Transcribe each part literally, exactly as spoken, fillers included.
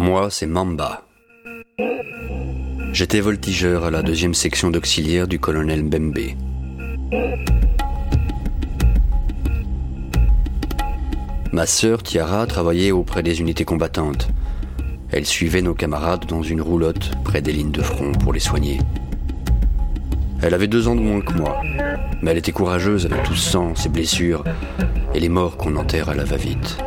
Moi, c'est Mamba. J'étais voltigeur à la deuxième section d'auxiliaire du colonel Mbembe. Ma sœur Tiara travaillait auprès des unités combattantes. Elle suivait nos camarades dans une roulotte près des lignes de front pour les soigner. Elle avait deux ans de moins que moi, mais elle était courageuse avec tout ce sang, ses blessures et les morts qu'on enterre à la va-vite.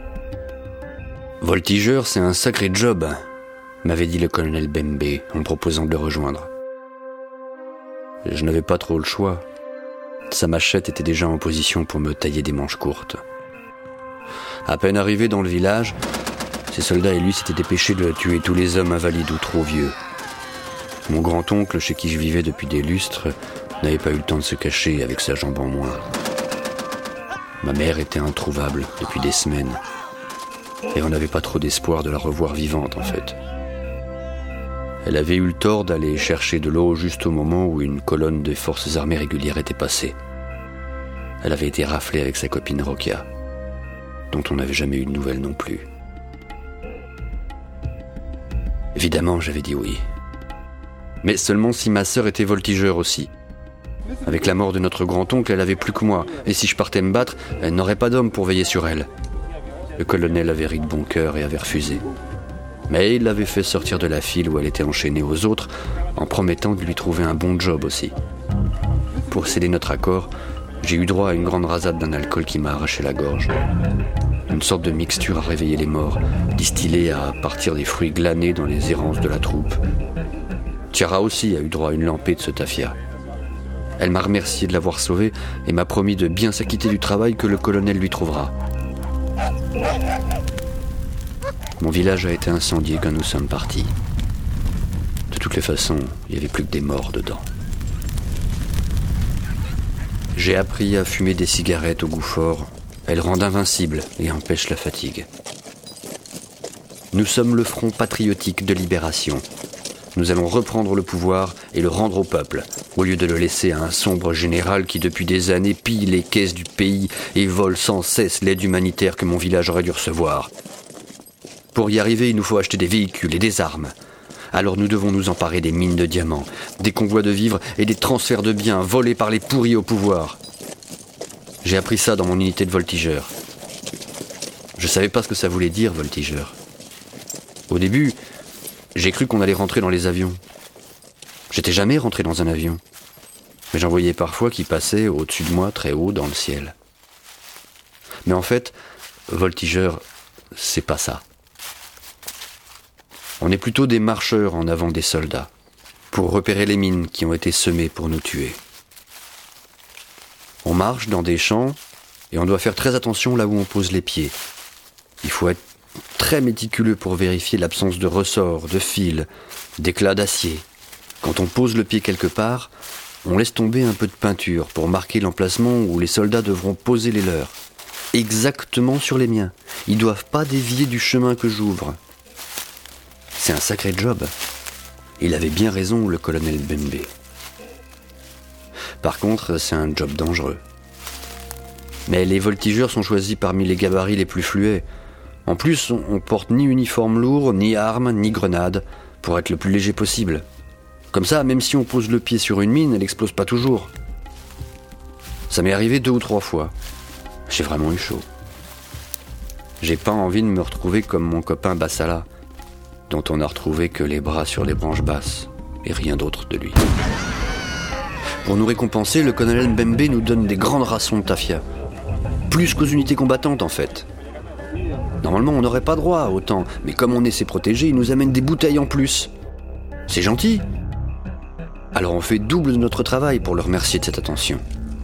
Voltigeur, c'est un sacré job, m'avait dit le colonel Mbembe en me proposant de le rejoindre. Je n'avais pas trop le choix. Sa machette était déjà en position pour me tailler des manches courtes. À peine arrivé dans le village, ses soldats et lui s'étaient dépêchés de tuer tous les hommes invalides ou trop vieux. Mon grand-oncle, chez qui je vivais depuis des lustres, n'avait pas eu le temps de se cacher avec sa jambe en moins. Ma mère était introuvable depuis des semaines, et on n'avait pas trop d'espoir de la revoir vivante en fait. Elle avait eu le tort d'aller chercher de l'eau juste au moment où une colonne des forces armées régulières était passée. Elle avait été raflée avec sa copine Rokia, dont on n'avait jamais eu de nouvelles non plus. Évidemment, j'avais dit oui. Mais seulement si ma sœur était voltigeur aussi. Avec la mort de notre grand-oncle, elle avait plus que moi, et si je partais me battre, elle n'aurait pas d'homme pour veiller sur elle. Le colonel avait ri de bon cœur et avait refusé. Mais il l'avait fait sortir de la file où elle était enchaînée aux autres, en promettant de lui trouver un bon job aussi. Pour sceller notre accord, j'ai eu droit à une grande rasade d'un alcool qui m'a arraché la gorge. Une sorte de mixture à réveiller les morts, distillée à partir des fruits glanés dans les errances de la troupe. Tiara aussi a eu droit à une lampée de ce tafia. Elle m'a remercié de l'avoir sauvée et m'a promis de bien s'acquitter du travail que le colonel lui trouvera. Mon village a été incendié quand nous sommes partis. De toutes les façons, il n'y avait plus que des morts dedans. J'ai appris à fumer des cigarettes au goût fort. Elles rendent invincible et empêchent la fatigue. Nous sommes le Front patriotique de libération. Nous allons reprendre le pouvoir et le rendre au peuple, au lieu de le laisser à un sombre général qui depuis des années pille les caisses du pays et vole sans cesse l'aide humanitaire que mon village aurait dû recevoir. Pour y arriver, il nous faut acheter des véhicules et des armes. Alors nous devons nous emparer des mines de diamants, des convois de vivres et des transferts de biens volés par les pourris au pouvoir. J'ai appris ça dans mon unité de voltigeur. Je savais pas ce que ça voulait dire, voltigeur. Au début, j'ai cru qu'on allait rentrer dans les avions. J'étais jamais rentré dans un avion. Mais j'en voyais parfois qui passaient au-dessus de moi, très haut, dans le ciel. Mais en fait, voltigeur, c'est pas ça. On est plutôt des marcheurs en avant des soldats, pour repérer les mines qui ont été semées pour nous tuer. On marche dans des champs et on doit faire très attention là où on pose les pieds. Il faut être très méticuleux pour vérifier l'absence de ressorts, de fils, d'éclats d'acier. Quand on pose le pied quelque part, on laisse tomber un peu de peinture pour marquer l'emplacement où les soldats devront poser les leurs. Exactement sur les miens. Ils doivent pas dévier du chemin que j'ouvre. C'est un sacré job. Il avait bien raison, le colonel Mbembe. Par contre, c'est un job dangereux. Mais les voltigeurs sont choisis parmi les gabarits les plus fluets. En plus, on porte ni uniforme lourd, ni armes, ni grenades, pour être le plus léger possible. Comme ça, même si on pose le pied sur une mine, elle n'explose pas toujours. Ça m'est arrivé deux ou trois fois. J'ai vraiment eu chaud. J'ai pas envie de me retrouver comme mon copain Bassala, dont on n'a retrouvé que les bras sur les branches basses, et rien d'autre de lui. Pour nous récompenser, le colonel Mbembe nous donne des grandes rations de tafia. Plus qu'aux unités combattantes, en fait. Normalement, on n'aurait pas droit à autant, mais comme on est ses protégés, il nous amène des bouteilles en plus. C'est gentil. Alors on fait double de notre travail pour le remercier de cette attention.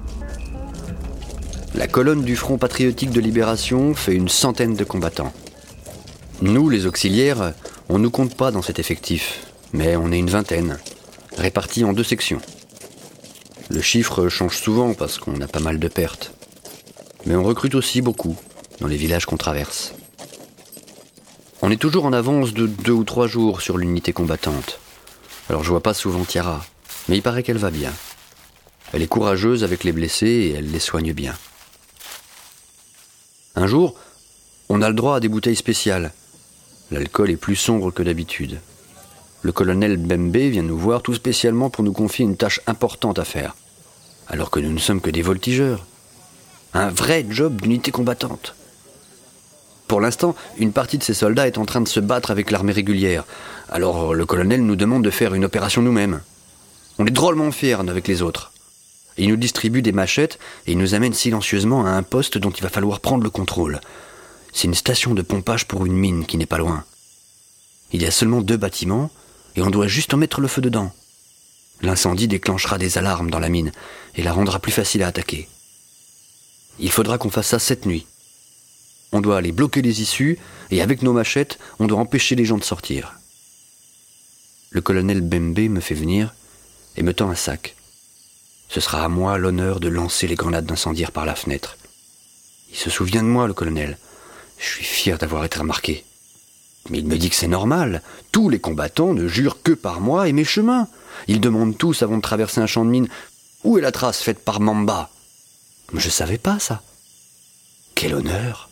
La colonne du Front patriotique de libération fait une centaine de combattants. Nous, les auxiliaires, on ne nous compte pas dans cet effectif, mais on est une vingtaine, répartis en deux sections. Le chiffre change souvent parce qu'on a pas mal de pertes. Mais on recrute aussi beaucoup dans les villages qu'on traverse. On est toujours en avance de deux ou trois jours sur l'unité combattante. Alors je vois pas souvent Tiara, mais il paraît qu'elle va bien. Elle est courageuse avec les blessés et elle les soigne bien. Un jour, on a le droit à des bouteilles spéciales. L'alcool est plus sombre que d'habitude. Le colonel Bembe vient nous voir tout spécialement pour nous confier une tâche importante à faire, alors que nous ne sommes que des voltigeurs. Un vrai job d'unité combattante. Pour l'instant, une partie de ces soldats est en train de se battre avec l'armée régulière, alors le colonel nous demande de faire une opération nous-mêmes. On est drôlement fiers avec les autres. Il nous distribue des machettes et il nous amène silencieusement à un poste dont il va falloir prendre le contrôle. C'est une station de pompage pour une mine qui n'est pas loin. Il y a seulement deux bâtiments et on doit juste en mettre le feu dedans. L'incendie déclenchera des alarmes dans la mine et la rendra plus facile à attaquer. Il faudra qu'on fasse ça cette nuit. On doit aller bloquer les issues et avec nos machettes, on doit empêcher les gens de sortir. Le colonel Bembe me fait venir et me tend un sac. Ce sera à moi l'honneur de lancer les grenades d'incendiaire par la fenêtre. Il se souvient de moi, le colonel. Je suis fier d'avoir été remarqué. Mais il me dit que c'est normal. Tous les combattants ne jurent que par moi et mes chemins. Ils demandent tous avant de traverser un champ de mine « Où est la trace faite par Mamba ?» Je savais pas ça. Quel honneur!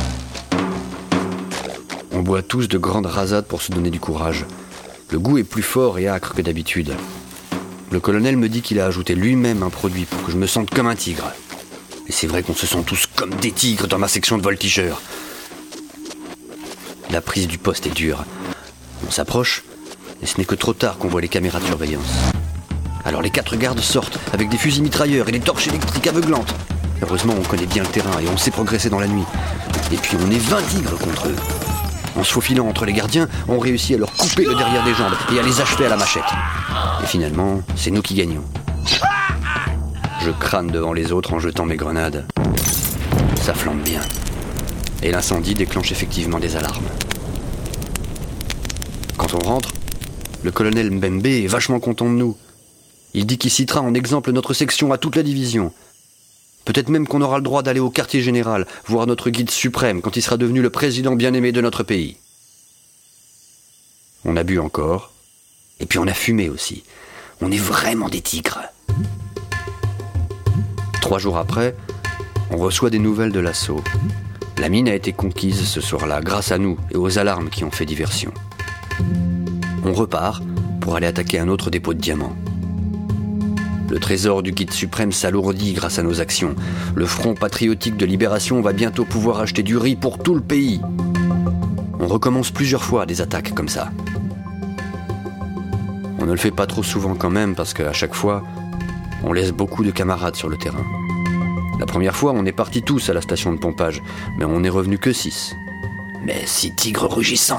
On boit tous de grandes rasades pour se donner du courage. Le goût est plus fort et âcre que d'habitude. Le colonel me dit qu'il a ajouté lui-même un produit pour que je me sente comme un tigre. Et c'est vrai qu'on se sent tous comme des tigres dans ma section de voltigeurs. La prise du poste est dure. On s'approche, et ce n'est que trop tard qu'on voit les caméras de surveillance. Alors les quatre gardes sortent avec des fusils mitrailleurs et des torches électriques aveuglantes. Heureusement, on connaît bien le terrain et on sait progresser dans la nuit. Et puis on est vingt tigres contre eux. En se faufilant entre les gardiens, on réussit à leur couper le derrière des jambes et à les achever à la machette. Et finalement, c'est nous qui gagnons. Je crâne devant les autres en jetant mes grenades. Ça flambe bien. Et l'incendie déclenche effectivement des alarmes. Quand on rentre, le colonel Mbembe est vachement content de nous. Il dit qu'il citera en exemple notre section à toute la division. Peut-être même qu'on aura le droit d'aller au quartier général, voir notre guide suprême quand il sera devenu le président bien-aimé de notre pays. On a bu encore, et puis on a fumé aussi. On est vraiment des tigres. Trois jours après, on reçoit des nouvelles de l'assaut. La mine a été conquise ce soir-là grâce à nous et aux alarmes qui ont fait diversion. On repart pour aller attaquer un autre dépôt de diamants. Le trésor du guide suprême s'alourdit grâce à nos actions. Le Front patriotique de libération va bientôt pouvoir acheter du riz pour tout le pays. On recommence plusieurs fois des attaques comme ça. On ne le fait pas trop souvent quand même parce qu'à chaque fois, on laisse beaucoup de camarades sur le terrain. La première fois, on est partis tous à la station de pompage, mais on n'est revenu que six. Mais six tigres rugissants.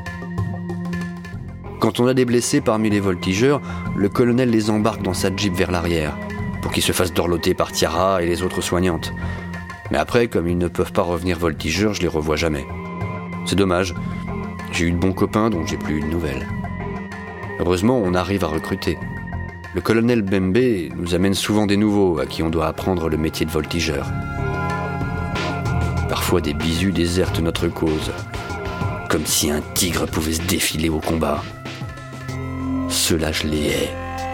Quand on a des blessés parmi les voltigeurs, le colonel les embarque dans sa jeep vers l'arrière, pour qu'ils se fassent dorloter par Tiara et les autres soignantes. Mais après, comme ils ne peuvent pas revenir voltigeurs, je les revois jamais. C'est dommage. J'ai eu de bons copains dont j'ai plus eu de nouvelles. Heureusement, on arrive à recruter. Le colonel Bembe nous amène souvent des nouveaux à qui on doit apprendre le métier de voltigeur. Parfois, des bisous désertent notre cause, comme si un tigre pouvait se défiler au combat. Ceux-là, je les hais.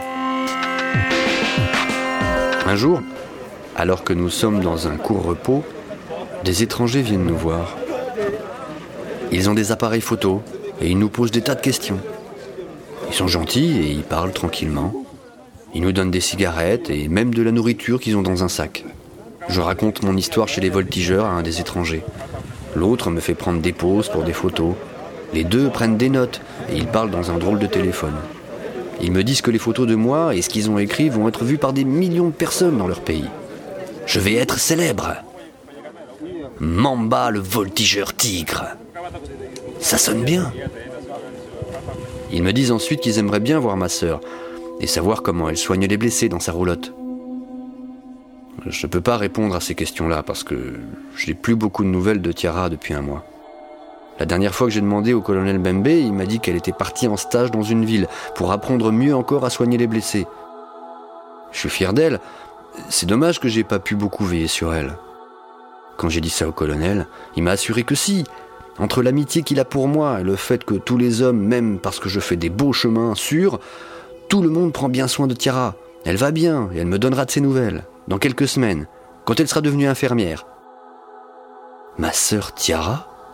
Un jour, alors que nous sommes dans un court repos, des étrangers viennent nous voir. Ils ont des appareils photos et ils nous posent des tas de questions. Ils sont gentils et ils parlent tranquillement. Ils nous donnent des cigarettes et même de la nourriture qu'ils ont dans un sac. Je raconte mon histoire chez les voltigeurs à un des étrangers. L'autre me fait prendre des pauses pour des photos. Les deux prennent des notes et ils parlent dans un drôle de téléphone. Ils me disent que les photos de moi et ce qu'ils ont écrit vont être vus par des millions de personnes dans leur pays. Je vais être célèbre. Mamba le voltigeur tigre. Ça sonne bien. Ils me disent ensuite qu'ils aimeraient bien voir ma sœur et savoir comment elle soigne les blessés dans sa roulotte. Je ne peux pas répondre à ces questions-là parce que je n'ai plus beaucoup de nouvelles de Tiara depuis un mois. La dernière fois que j'ai demandé au colonel Bembe, il m'a dit qu'elle était partie en stage dans une ville pour apprendre mieux encore à soigner les blessés. Je suis fier d'elle. C'est dommage que j'ai pas pu beaucoup veiller sur elle. Quand j'ai dit ça au colonel, il m'a assuré que si. Entre l'amitié qu'il a pour moi et le fait que tous les hommes m'aiment parce que je fais des beaux chemins sûrs, tout le monde prend bien soin de Tiara. Elle va bien et elle me donnera de ses nouvelles, dans quelques semaines, quand elle sera devenue infirmière. Ma sœur Tiara ?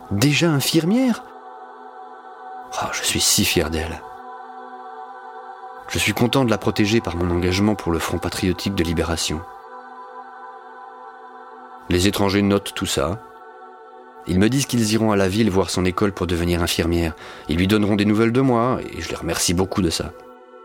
Déjà infirmière ? Oh, je suis si fier d'elle. Je suis content de la protéger par mon engagement pour le Front patriotique de libération. Les étrangers notent tout ça. Ils me disent qu'ils iront à la ville voir son école pour devenir infirmière. Ils lui donneront des nouvelles de moi, et je les remercie beaucoup de ça.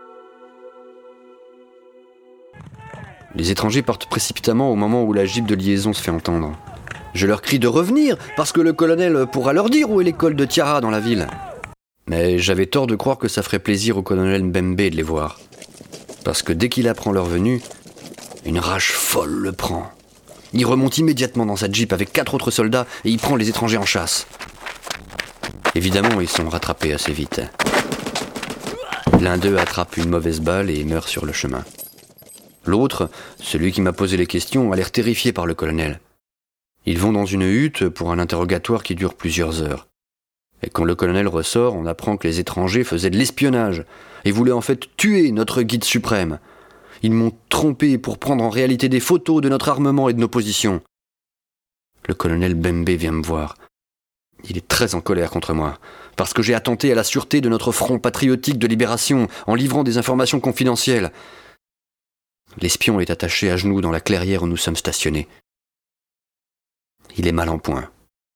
Les étrangers partent précipitamment au moment où la gibbe de liaison se fait entendre. Je leur crie de revenir, parce que le colonel pourra leur dire où est l'école de Tiara dans la ville. Mais j'avais tort de croire que ça ferait plaisir au colonel Mbembe de les voir. Parce que dès qu'il apprend leur venue, une rage folle le prend. Il remonte immédiatement dans sa jeep avec quatre autres soldats et il prend les étrangers en chasse. Évidemment, ils sont rattrapés assez vite. L'un d'eux attrape une mauvaise balle et meurt sur le chemin. L'autre, celui qui m'a posé les questions, a l'air terrifié par le colonel. Ils vont dans une hutte pour un interrogatoire qui dure plusieurs heures. Et quand le colonel ressort, on apprend que les étrangers faisaient de l'espionnage et voulaient en fait tuer notre guide suprême. Ils m'ont trompé pour prendre en réalité des photos de notre armement et de nos positions. Le colonel Mbembe vient me voir. Il est très en colère contre moi, parce que j'ai attenté à la sûreté de notre front patriotique de libération en livrant des informations confidentielles. L'espion est attaché à genoux dans la clairière où nous sommes stationnés. Il est mal en point.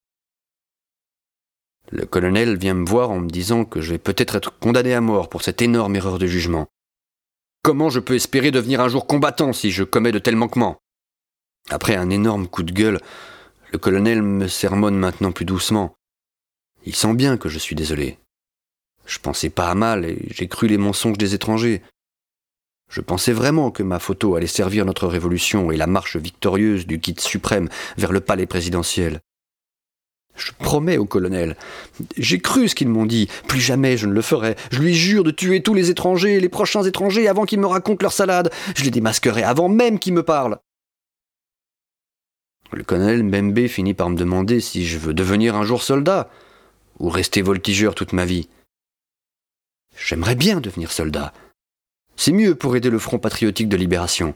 Le colonel vient me voir en me disant que je vais peut-être être condamné à mort pour cette énorme erreur de jugement. Comment je peux espérer devenir un jour combattant si je commets de tels manquements ? Après un énorme coup de gueule, le colonel me sermonne maintenant plus doucement. Il sent bien que je suis désolé. Je pensais pas à mal et j'ai cru les mensonges des étrangers. Je pensais vraiment que ma photo allait servir notre révolution et la marche victorieuse du guide suprême vers le palais présidentiel. Je promets au colonel. J'ai cru ce qu'ils m'ont dit. Plus jamais je ne le ferai. Je lui jure de tuer tous les étrangers, les prochains étrangers, avant qu'ils me racontent leur salade. Je les démasquerai avant même qu'ils me parlent. Le colonel Mbembe finit par me demander si je veux devenir un jour soldat ou rester voltigeur toute ma vie. J'aimerais bien devenir soldat. C'est mieux pour aider le Front patriotique de libération.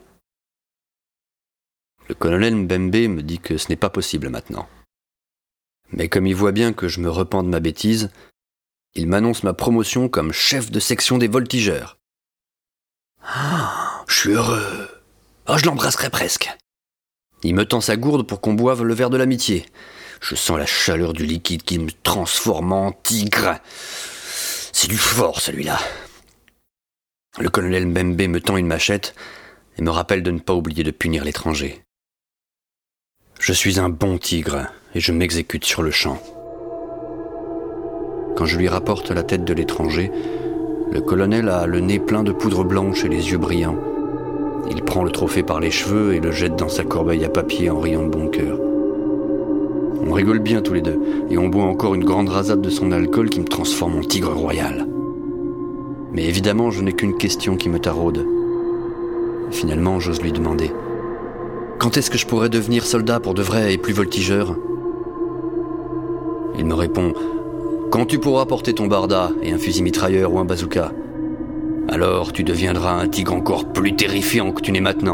Le colonel Mbembe me dit que ce n'est pas possible maintenant. Mais comme il voit bien que je me repens de ma bêtise, il m'annonce ma promotion comme chef de section des voltigeurs. Ah, je suis heureux. Oh, je l'embrasserai presque. Il me tend sa gourde pour qu'on boive le verre de l'amitié. Je sens la chaleur du liquide qui me transforme en tigre. C'est du fort, celui-là. Le colonel Mbembe me tend une machette et me rappelle de ne pas oublier de punir l'étranger. Je suis un bon tigre et je m'exécute sur le champ. Quand je lui rapporte la tête de l'étranger, le colonel a le nez plein de poudre blanche et les yeux brillants. Il prend le trophée par les cheveux et le jette dans sa corbeille à papier en riant de bon cœur. On rigole bien tous les deux et on boit encore une grande rasade de son alcool qui me transforme en tigre royal. Mais évidemment, je n'ai qu'une question qui me taraude. Finalement, j'ose lui demander. Quand est-ce que je pourrais devenir soldat pour de vrai et plus voltigeur ? Il me répond « Quand tu pourras porter ton barda et un fusil mitrailleur ou un bazooka, alors tu deviendras un tigre encore plus terrifiant que tu n'es maintenant. »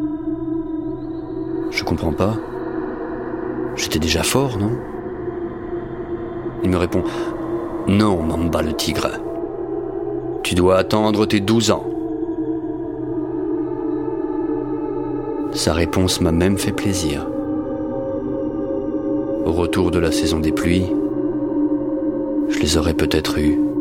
Je comprends pas. J'étais déjà fort, non ? Il me répond « Non, Mamba le tigre. Tu dois attendre tes douze ans. » Sa réponse m'a même fait plaisir. Au retour de la saison des pluies, je les aurais peut-être eus